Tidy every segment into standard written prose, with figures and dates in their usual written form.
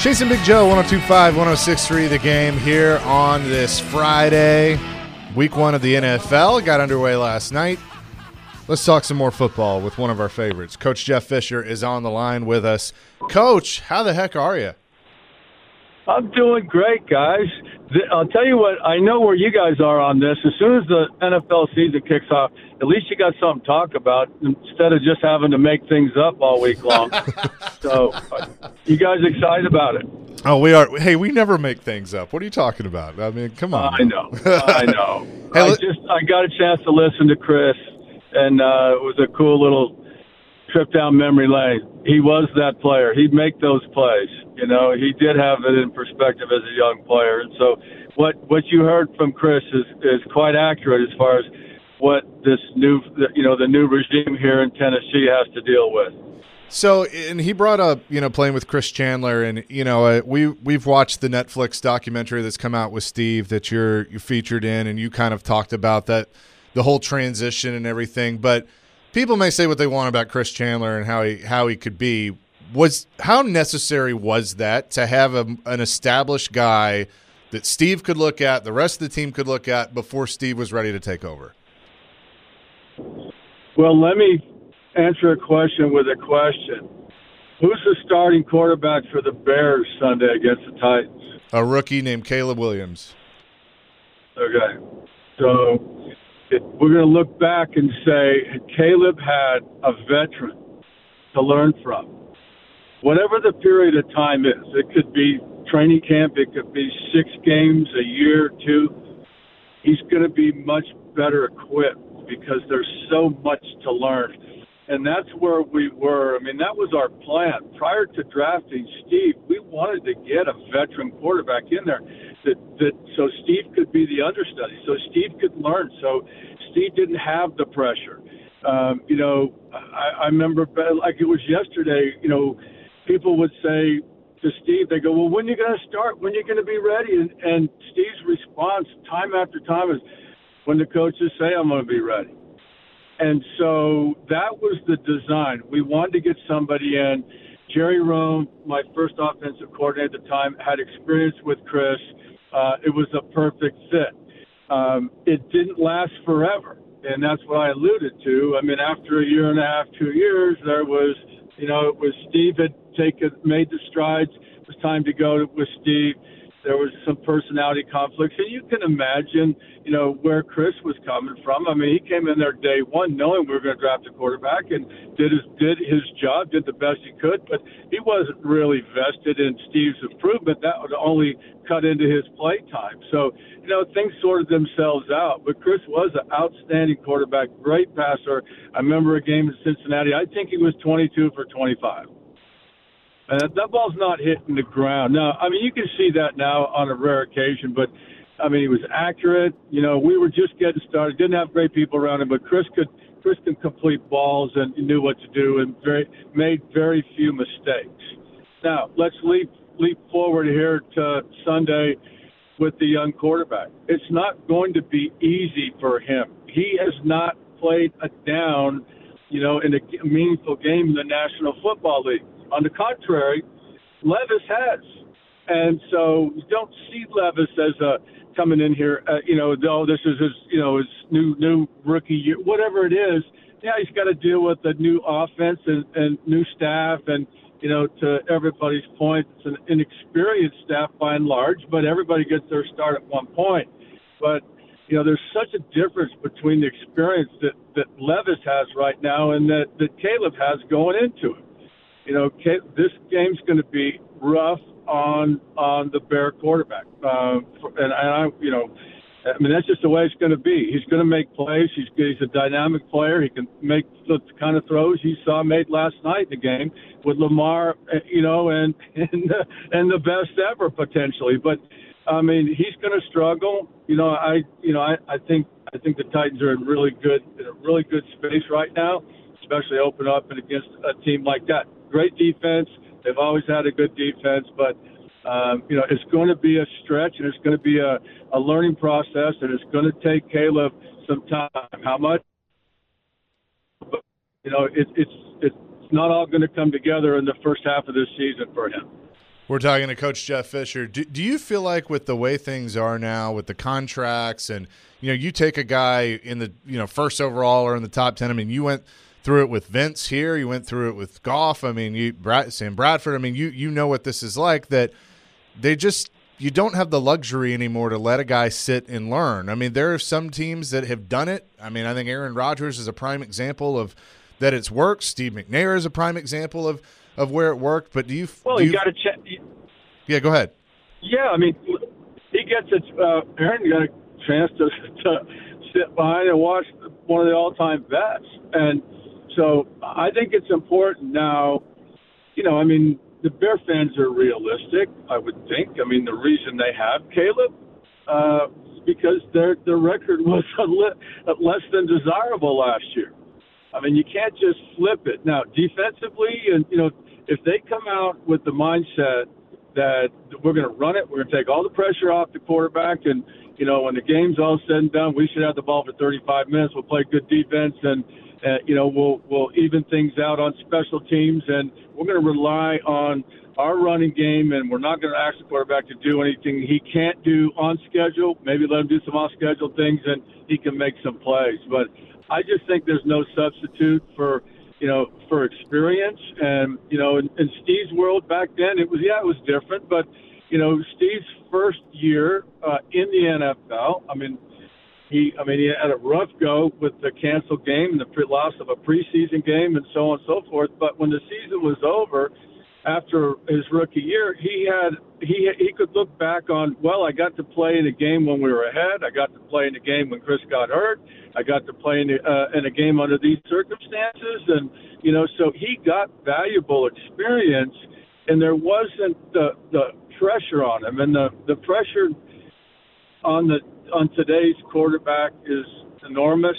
Chasing Big Joe, 102.5, 106.3 The Game here on this Friday. Week 1 of the NFL got underway last night. Let's talk some more football with one of our favorites. Coach Jeff Fisher is on the line with us. Coach, how the heck are you? I'm doing great, guys. I'll tell you what, I know where you guys are on this. As soon as the NFL season kicks off, at least you got something to talk about instead of just having to make things up all week long. So, you guys excited about it? Oh, we are. Hey, we never make things up. What are you talking about? I mean, come on. I know. I got a chance to listen to Chris, and it was a cool little trip down memory lane. He was that player. He'd make those plays. You know, he did have it in perspective as a young player. And so what you heard from Chris is quite accurate as far as what this new, the new regime here in Tennessee has to deal with. So, and he brought up, playing with Chris Chandler, and, we've watched the Netflix documentary that's come out with Steve that you featured in, and you kind of talked about that, the whole transition and everything. But people may say what they want about Chris Chandler and how he could be. How necessary was that to have an established guy that Steve could look at, the rest of the team could look at before Steve was ready to take over? Well, let me answer a question with a question. Who's the starting quarterback for the Bears Sunday against the Titans? A rookie named Caleb Williams. Okay. So we're going to look back and say Caleb had a veteran to learn from. Whatever the period of time is, it could be training camp, it could be 6 games, a year, 2. He's going to be much better equipped because there's so much to learn. And that's where we were. I mean, that was our plan. Prior to drafting Steve, we wanted to get a veteran quarterback in there so Steve could be the understudy, so Steve could learn, so Steve didn't have the pressure. I remember like it was yesterday, people would say to Steve, they go, well, when are you going to start? When are you going to be ready? And Steve's response time after time is, when the coaches say I'm going to be ready. And so that was the design. We wanted to get somebody in. Jerry Rome, my first offensive coordinator at the time, had experience with Chris. It was a perfect fit. It didn't last forever, and that's what I alluded to. I mean, after a year and a half, 2 years, there was, it was Steve had made the strides. It was time to go with Steve. There was some personality conflicts, and you can imagine, where Chris was coming from. I mean, he came in there day one knowing we were going to draft a quarterback and did his job, did the best he could, but he wasn't really vested in Steve's improvement. That would only cut into his play time. So, things sorted themselves out, but Chris was an outstanding quarterback, great passer. I remember a game in Cincinnati. I think he was 22 for 25. And that ball's not hitting the ground. Now, I mean, you can see that now on a rare occasion, but, I mean, he was accurate. We were just getting started, didn't have great people around him, but Chris could complete balls and knew what to do and made very few mistakes. Now, let's leap forward here to Sunday with the young quarterback. It's not going to be easy for him. He has not played a down, in a meaningful game in the National Football League. On the contrary, Levis has. And so you don't see Levis as coming in here, this is his new rookie year, whatever it is. Yeah, he's got to deal with the new offense and new staff. And, to everybody's point, it's an inexperienced staff by and large, but everybody gets their start at one point. But, there's such a difference between the experience that Levis has right now and that Caleb has going into it. This game's going to be rough on the Bear quarterback, that's just the way it's going to be. He's going to make plays. He's a dynamic player. He can make the kind of throws you saw made last night in the game with Lamar, and the best ever potentially. But I mean, he's going to struggle. I think the Titans are in a really good space right now, especially open up and against a team like that. Great defense. They've always had a good defense, but it's going to be a stretch, and it's going to be a learning process, and it's going to take Caleb some time. How much? But, it's not all going to come together in the first half of this season for him. We're talking to Coach Jeff Fisher. Do you feel like with the way things are now with the contracts and, you take a guy in the, first overall or in the top 10, I mean, you went through it with Vince here, you went through it with Goff, I mean, Sam Bradford, I mean, you know what this is like, that you don't have the luxury anymore to let a guy sit and learn. I mean, there are some teams that have done it. I mean, I think Aaron Rodgers is a prime example of that it's worked. Steve McNair is a prime example of where it worked, but you got to check. Yeah, go ahead. Yeah, I mean, he gets it. Aaron got a chance to sit behind and watch one of the all-time vets, and so I think it's important now. I mean, the Bear fans are realistic, I would think. I mean, the reason they have Caleb, because their record was less than desirable last year. I mean, you can't just flip it. Now, defensively, and if they come out with the mindset that we're going to run it, we're going to take all the pressure off the quarterback, and when the game's all said and done, we should have the ball for 35 minutes. We'll play good defense, and we'll even things out on special teams, and we're going to rely on our running game, and we're not going to ask the quarterback to do anything he can't do on schedule. Maybe let him do some off-schedule things, and he can make some plays. But I just think there's no substitute for experience. And, in Steve's world back then, it was different. But, Steve's first year in the NFL, he had a rough go with the canceled game and the loss of a preseason game and so on and so forth. But when the season was over, after his rookie year, he could look back on, well, I got to play in a game when we were ahead. I got to play in a game when Chris got hurt. I got to play in a game under these circumstances. And, so he got valuable experience, and there wasn't the pressure on him. And the pressure on today's quarterback is enormous.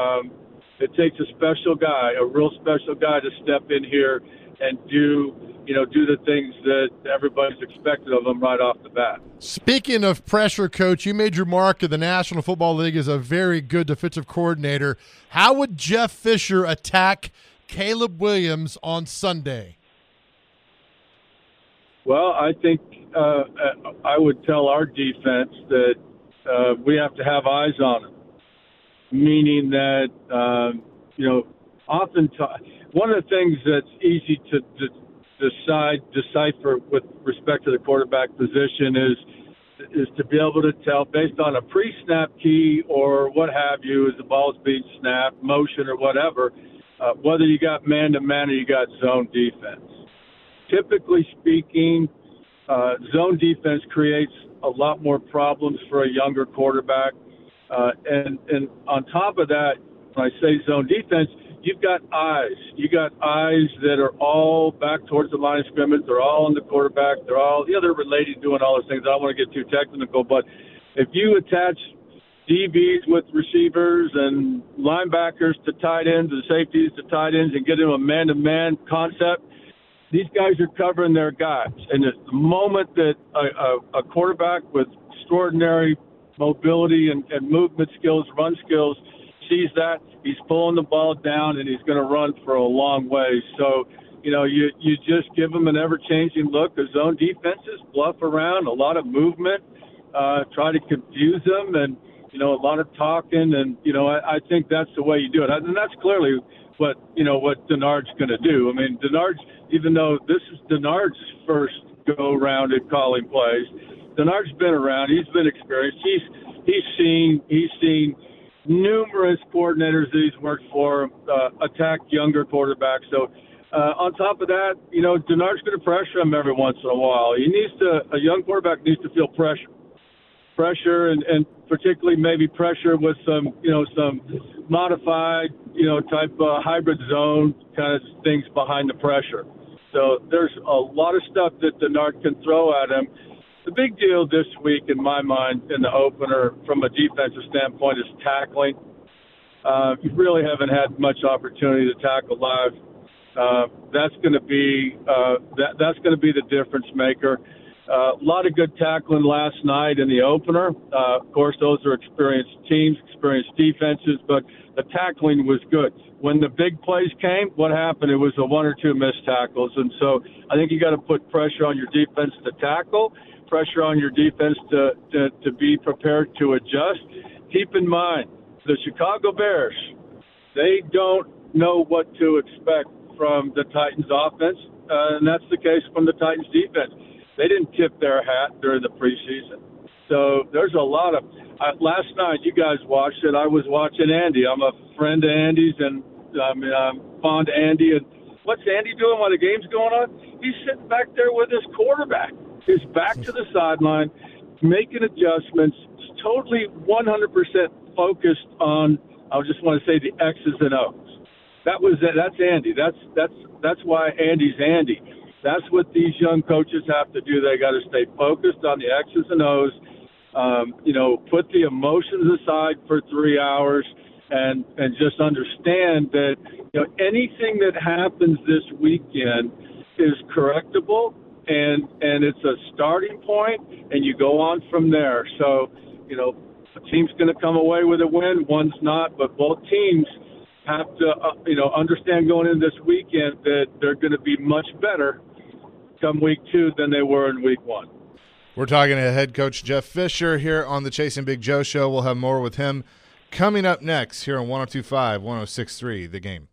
It takes a special guy, a real special guy, to step in here and do the things that everybody's expected of them right off the bat. Speaking of pressure, Coach, you made your mark in the National Football League as a very good defensive coordinator. How would Jeff Fisher attack Caleb Williams on Sunday? Well, I think I would tell our defense that we have to have eyes on him, meaning that, oftentimes one of the things that's easy to decipher with respect to the quarterback position is to be able to tell based on a pre-snap key or what have you, as the ball's being snapped, motion or whatever, whether you got man-to-man or you got zone defense. Typically speaking, zone defense creates a lot more problems for a younger quarterback. And on top of that, when I say zone defense, you've got eyes. You got eyes that are all back towards the line of scrimmage. They're all on the quarterback. They're related, doing all those things. I don't want to get too technical, but if you attach DBs with receivers and linebackers to tight ends and safeties to tight ends and get into a man-to-man concept, these guys are covering their guys. And the moment that a quarterback with extraordinary mobility and movement skills, run skills, sees that, he's pulling the ball down and he's going to run for a long way. So, you just give them an ever-changing look. The zone defenses bluff around, a lot of movement, try to confuse them, and, a lot of talking. And, I think that's the way you do it. And that's clearly what Denard's going to do. I mean, Denard's, even though this is Denard's first go-around at calling plays, Denard's been around. He's been experienced. He's seen numerous coordinators that he's worked for attack younger quarterbacks. So on top of that, Denard's going to pressure him every once in a while. A young quarterback needs to feel pressure, and particularly maybe pressure with some modified, type hybrid zone kind of things behind the pressure. So there's a lot of stuff that Denard can throw at him. The big deal this week, in my mind, in the opener, from a defensive standpoint, is tackling. You really haven't had much opportunity to tackle live. That's going to be the difference maker. A lot of good tackling last night in the opener. Of course, those are experienced teams, experienced defenses, but the tackling was good. When the big plays came, what happened? It was a one or two missed tackles. And so I think you got to put pressure on your defense to tackle, pressure on your defense to be prepared to adjust. Keep in mind, the Chicago Bears, they don't know what to expect from the Titans offense, and that's the case from the Titans defense. They didn't tip their hat during the preseason. So there's a lot of last night, you guys watched it. I was watching Andy. I'm a friend of Andy's, and I'm fond of Andy. And what's Andy doing while the game's going on? He's sitting back there with his quarterback. His back to the sideline, making adjustments, totally 100% focused on, I just want to say, the X's and O's. That's Andy. That's why Andy's Andy. That's what these young coaches have to do. They got to stay focused on the X's and O's. Put the emotions aside for 3 hours and just understand that anything that happens this weekend is correctable, and it's a starting point, and you go on from there. So a team's going to come away with a win, one's not, but both teams have to understand going into this weekend that they're going to be much better come week 2 than they were in week 1. We're talking to head coach Jeff Fisher here on the Chasing Big Joe show. We'll have more with him coming up next here on 102.5, 106.3, The Game.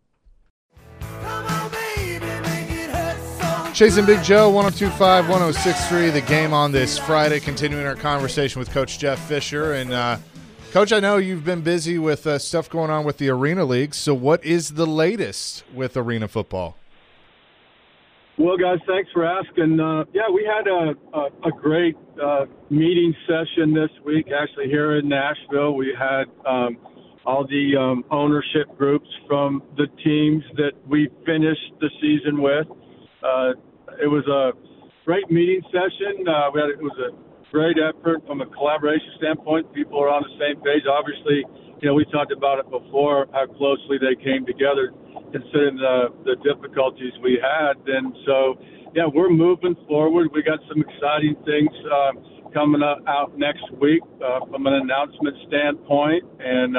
Chasing Big Joe, 102.5, 106.3, The Game on this Friday, continuing our conversation with Coach Jeff Fisher. And, Coach, I know you've been busy with stuff going on with the Arena League, so what is the latest with Arena football? Well, guys, thanks for asking. We had a great meeting session this week, actually, here in Nashville. We had all the ownership groups from the teams that we finished the season with. It was a great meeting session. It was a great effort from a collaboration standpoint. People are on the same page. Obviously, we talked about it before, how closely they came together, considering the difficulties we had. And so, we're moving forward. We got some exciting things coming out next week from an announcement standpoint. And,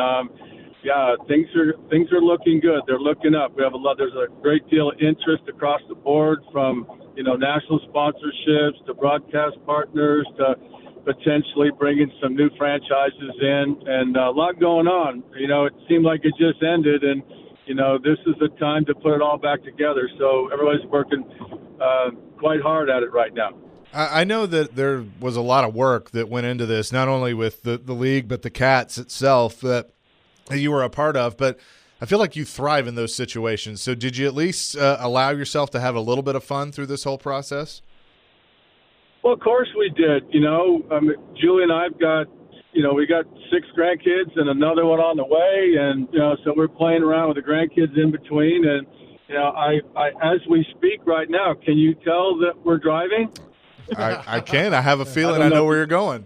things are looking good. They're looking up. There's a great deal of interest across the board from, national sponsorships to broadcast partners to potentially bringing some new franchises in, and a lot going on. It seemed like it just ended, and this is the time to put it all back together. So everybody's working quite hard at it right now. I know that there was a lot of work that went into this, not only with the league, but the Cats itself that you were a part of. But I feel like you thrive in those situations. So did you at least allow yourself to have a little bit of fun through this whole process? Well, of course we did. Julie and I've got, we got 6 grandkids and another one on the way. And, so we're playing around with the grandkids in between. And, I as we speak right now, can you tell that we're driving? I can. I have a feeling I know where you're going.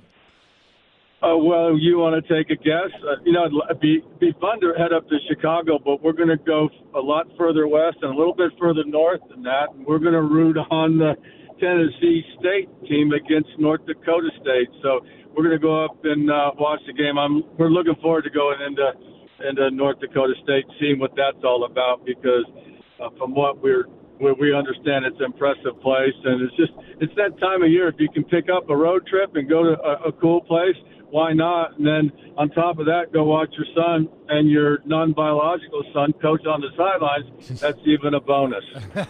Well, you want to take a guess? It'd be fun to head up to Chicago, but we're going to go a lot further west and a little bit further north than that. And we're going to root on the Tennessee State team against North Dakota State. So we're going to go up and watch the game. We're looking forward to going into North Dakota State, seeing what that's all about, because from what we understand, it's an impressive place. And it's that time of year. If you can pick up a road trip and go to a cool place, why not? And then on top of that, go watch your son and your non-biological son coach on the sidelines. That's even a bonus.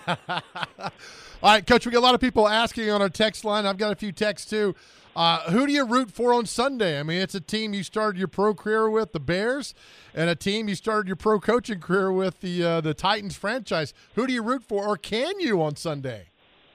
All right, Coach, we got a lot of people asking on our text line. I've got a few texts, too. Who do you root for on Sunday? I mean, it's a team you started your pro career with, the Bears, and a team you started your pro coaching career with, the Titans franchise. Who do you root for, or can you on Sunday?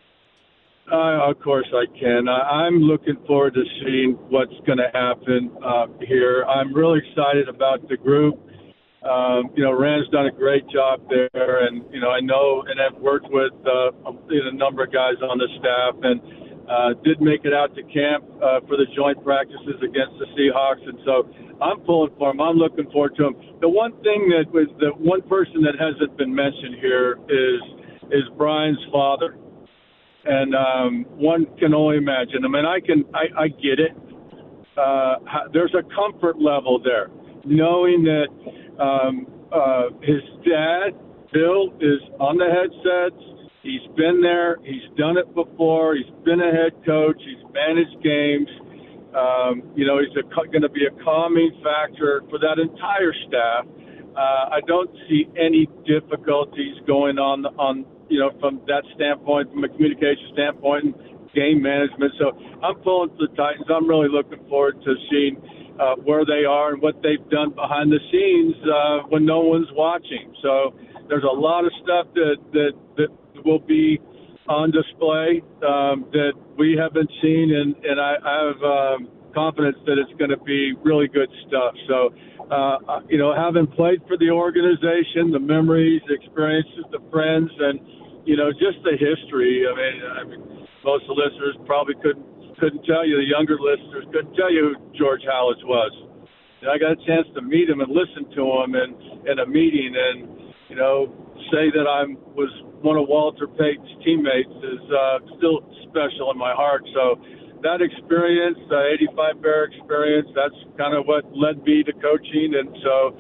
Of course I can. I'm looking forward to seeing what's going to happen here. I'm really excited about the group. Rand's done a great job there, and, I know and have worked with a number of guys on the staff, and did make it out to camp for the joint practices against the Seahawks, and so I'm pulling for him. I'm looking forward to him. The one thing that was the one person that hasn't been mentioned here is Brian's father. And one can only imagine. I mean, I get it. There's a comfort level there, knowing that his dad, Bill, is on the headsets. He's been there. He's done it before. He's been a head coach. He's managed games. He's going to be a calming factor for that entire staff. I don't see any difficulties going on, from that standpoint, from a communication standpoint and game management. So I'm pulling for the Titans. I'm really looking forward to seeing where they are and what they've done behind the scenes when no one's watching. So there's a lot of stuff that will be on display that we haven't seen, and I have confidence that it's going to be really good stuff. So, having played for the organization, the memories, the experiences, the friends, and, just the history. I mean, most of the listeners probably couldn't tell you, the younger listeners couldn't tell you who George Halas was. And I got a chance to meet him and listen to him in a meeting, and, say that I was one of Walter Payton's teammates is still special in my heart. So that experience, the 85 Bear experience, that's kind of what led me to coaching. And so,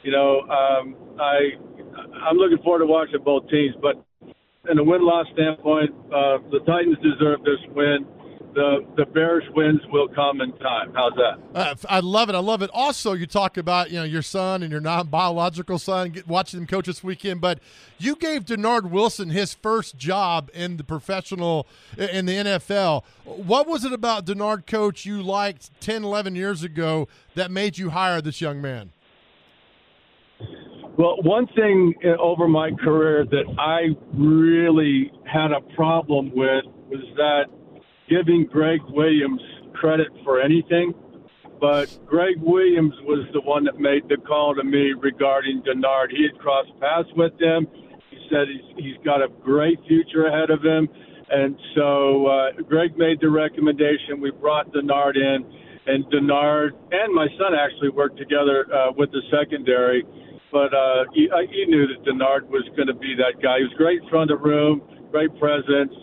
I'm looking forward to watching both teams. But in a win-loss standpoint, the Titans deserve this win. The Bears' wins will come in time. How's that? I love it. I love it. Also, you talk about your son and your non-biological son, watching them coach this weekend. But you gave Denard Wilson his first job in the NFL. What was it about Denard, Coach, you liked 10, 11 years ago that made you hire this young man? Well, one thing over my career that I really had a problem with was that giving Greg Williams credit for anything, but Greg Williams was the one that made the call to me regarding Denard. He had crossed paths with him. He said he's got a great future ahead of him, and so Greg made the recommendation. We brought Denard in, and Denard and my son actually worked together with the secondary, but he knew that Denard was going to be that guy. He was great in front of the room, great presence.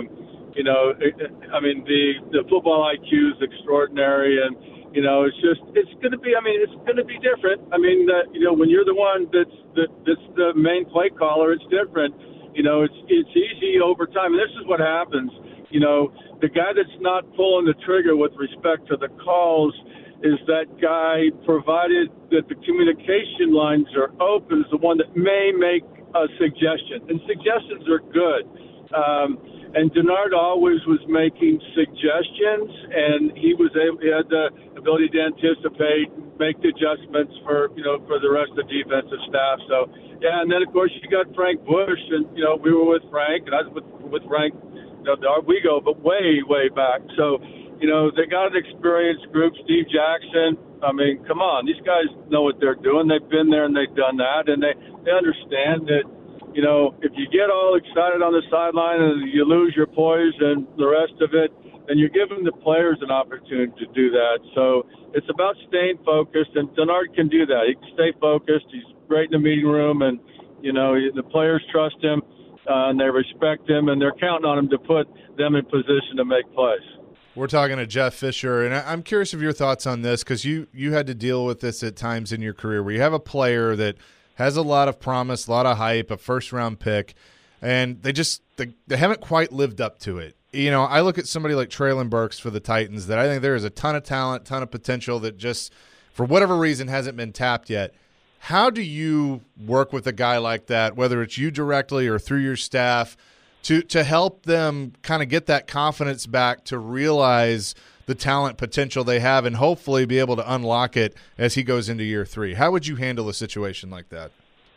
The football IQ is extraordinary, and it's going to be different. When you're the one that's the main play caller, it's different. It's easy over time, and this is what happens. The guy that's not pulling the trigger with respect to the calls is that guy, provided that the communication lines are open, is the one that may make a suggestion, and suggestions are good. And Denard always was making suggestions, and he had the ability to anticipate, make the adjustments for the rest of the defensive staff. So, yeah, and then of course you got Frank Bush, and we were with Frank, and I was with Frank. We go, but way back. So, they got an experienced group. Steve Jackson. I mean, come on, these guys know what they're doing. They've been there and they've done that, and they understand that. If you get all excited on the sideline and you lose your poise and the rest of it, then you're giving the players an opportunity to do that. So it's about staying focused, and Denard can do that. He can stay focused. He's great in the meeting room, and, the players trust him, and they respect him, and they're counting on him to put them in position to make plays. We're talking to Jeff Fisher, and I'm curious of your thoughts on this, because you had to deal with this at times in your career where you have a player that has a lot of promise, a lot of hype, a first-round pick, and they haven't quite lived up to it. I look at somebody like Treylon Burks for the Titans that I think there is a ton of talent, ton of potential that just, for whatever reason, hasn't been tapped yet. How do you work with a guy like that, whether it's you directly or through your staff, to help them kind of get that confidence back to realize the talent potential they have and hopefully be able to unlock it as he goes into year 3? How would you handle a situation like that?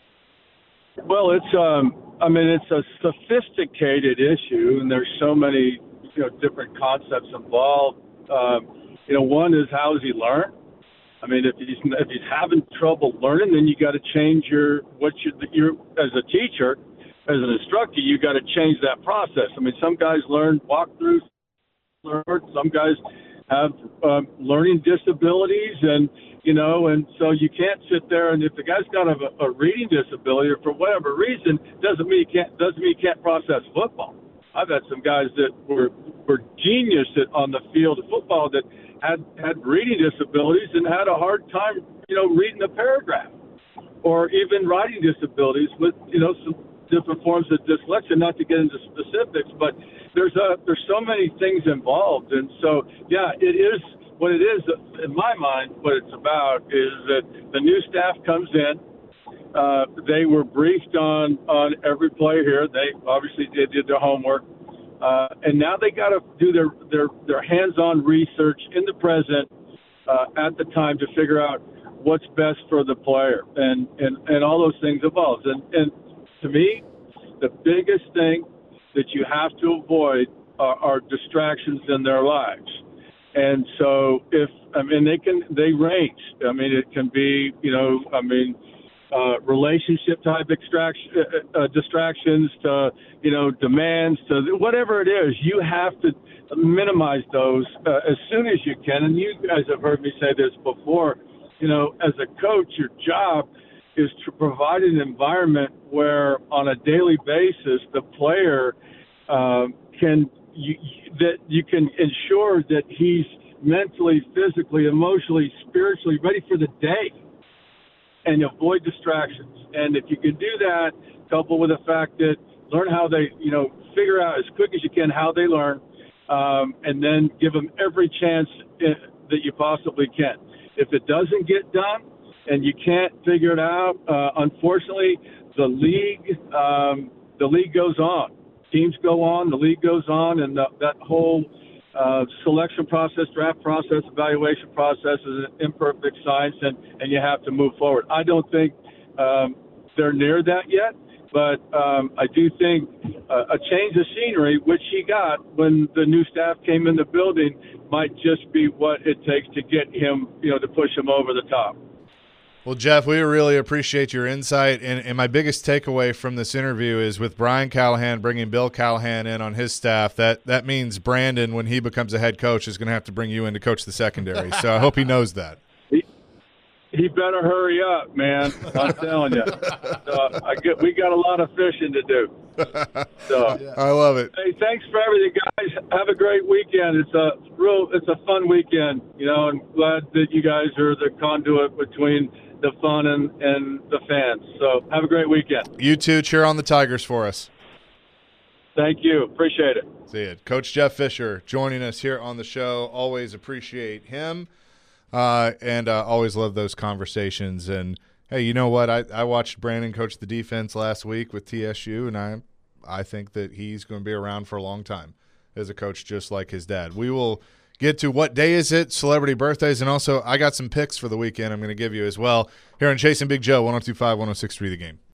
Well, it's a sophisticated issue, and there's so many different concepts involved. One is, how does he learn? If he's having trouble learning, then you got to change your as a teacher, as an instructor, you got to change that process. Some guys learn walkthroughs. Some guys have learning disabilities, and so you can't sit there, and if the guy's got a reading disability or for whatever reason, doesn't mean he can't process football. I've had some guys that were genius on the field of football that had reading disabilities and had a hard time, reading a paragraph, or even writing disabilities with, some different forms of dyslexia. Not to get into specifics, but there's so many things involved, and so yeah, it is what it is in my mind. What it's about is that the new staff comes in. They were briefed on every play here. They obviously did their homework, and now they got to do their hands-on research in the present at the time to figure out what's best for the player, and all those things involved. And to me, the biggest thing that you have to avoid are distractions in their lives. And so they range. I mean, it can be, relationship type distractions to, demands to whatever it is. You have to minimize those as soon as you can. And you guys have heard me say this before, as a coach, your job is to provide an environment where on a daily basis, the player you can ensure that he's mentally, physically, emotionally, spiritually ready for the day, and avoid distractions. And if you can do that, coupled with the fact that learn how they, figure out as quick as you can how they learn, and then give them every chance that you possibly can. If it doesn't get done and you can't figure it out, unfortunately, the league goes on. Teams go on, the league goes on, and that whole selection process, draft process, evaluation process is an imperfect science, and you have to move forward. I don't think they're near that yet, but I do think a change of scenery, which he got when the new staff came in the building, might just be what it takes to get him, to push him over the top. Well, Jeff, we really appreciate your insight, and my biggest takeaway from this interview is with Brian Callahan bringing Bill Callahan in on his staff, that means Brandon, when he becomes a head coach, is going to have to bring you in to coach the secondary. So I hope he knows that. He better hurry up, man. I'm telling you. We got a lot of fishing to do. So I love it. Hey, thanks for everything, guys. Have a great weekend. It's a fun weekend, and glad that you guys are the conduit between the fun and the fans. So have a great weekend. You too. Cheer on the Tigers for us. Thank you. Appreciate it. See it. Coach Jeff Fisher joining us here on the show. Always appreciate him. And always love those conversations. And, hey, you know what? I watched Brandon coach the defense last week with TSU, and I think that he's going to be around for a long time as a coach, just like his dad. We will get to what day is it, celebrity birthdays, and also I got some picks for the weekend I'm going to give you as well here on Chasing Big Joe, 102.5, 106.3 The Game.